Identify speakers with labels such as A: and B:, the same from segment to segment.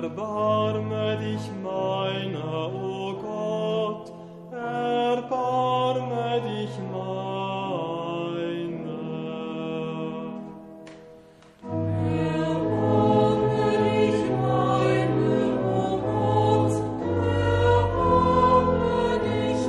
A: Erbarme dich meiner, o Gott, erbarme dich meiner.
B: Erbarme dich meiner, o Gott, erbarme dich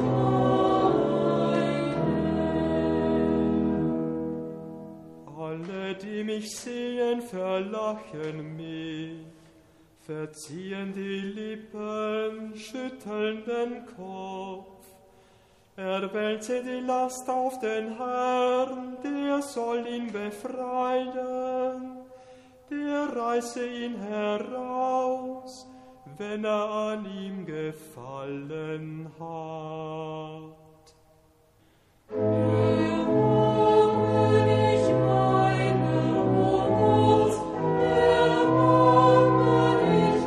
B: meiner.
A: Alle, die mich sehen, verlachen mich, verziehen die Lippen, schütteln den Kopf. Er wälze die Last auf den Herrn, der soll ihn befreien, der reiße ihn heraus, wenn er an ihm gefallen hat.
B: Erbarme dich meiner, o Gott, erbarme dich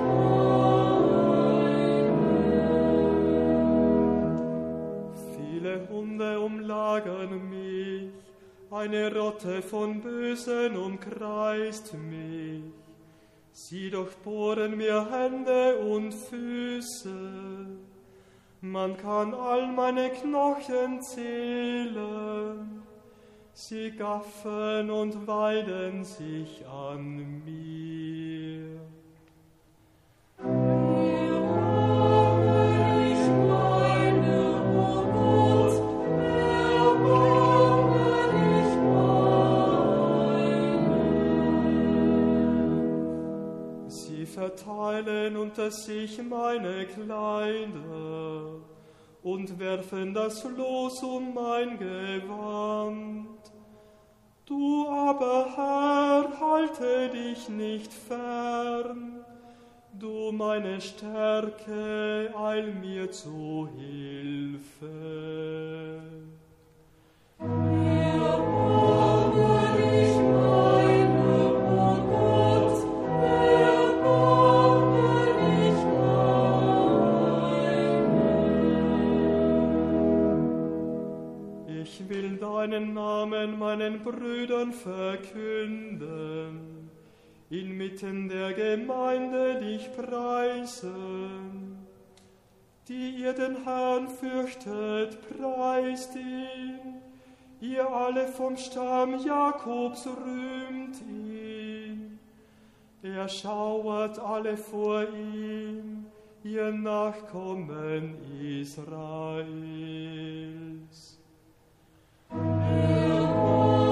B: meiner.
A: Viele Hunde umlagern mich, eine Rotte von Bösen umkreist mich. Sie durchbohren mir Hände und Füße. Man kann all meine Knochen zählen. Sie gaffen und weiden sich an mir.
B: Erbarme dich meiner, o Gott, erbarme dich meiner.
A: Sie verteilen unter sich meine Kleider und werfen das Los um mein Gewand. Du aber, Herr, halte dich nicht fern. Du, meine Stärke, eil mir zu Hilfe.
B: Erbarme dich meiner, o Gott, erbarme dich meiner.
A: Ich will deinen Namen meinen Brüdern verkünden, inmitten der Gemeinde dich preisen. Die ihr den Herrn fürchtet, preist ihn. Ihr alle vom Stamm Jakobs rühmt ihn. Er schauert alle vor ihm, ihr Nachkommen Israels.
B: Erbarme